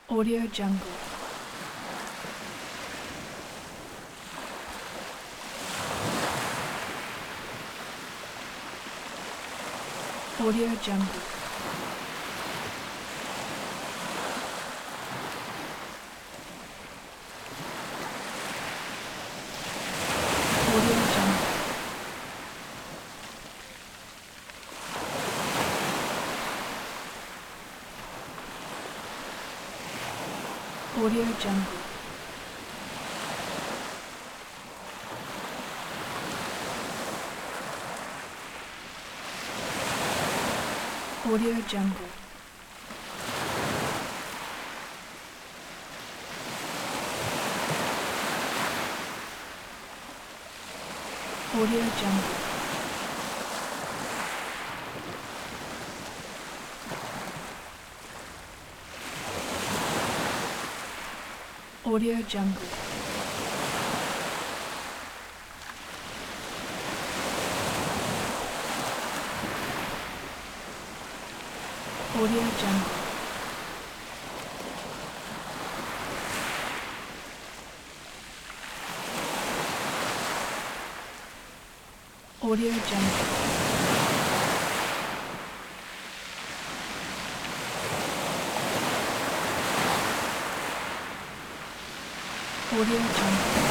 Audio Jungle. Audio Jungle. Audio Jungle. Audio Jungle. Audio Jungle. Audio Jungle. Audio Jungle. Audio Jungle. Audio Jungle. Audio Jungle.